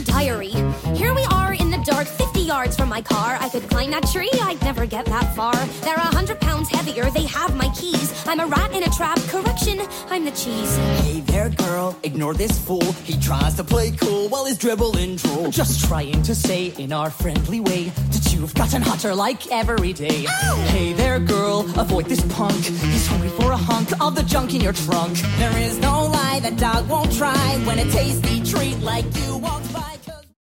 diary. Here we are in the dark, 50 yards from my car. I could climb that tree, I'd never get that far. They're 100 pounds heavier, they have my keys. I'm a rat in a trap, correction, I'm the cheese. Hey there, girl, ignore this fool. He tries to play cool while he's dribbling drool. Just trying to say in our friendly way that you've gotten hotter like every day. Ow! Hey there, girl, avoid this punk. He's hungry for a hunk of the junk in your trunk. There is no lie that dog won't try when a tasty treat like you walks by.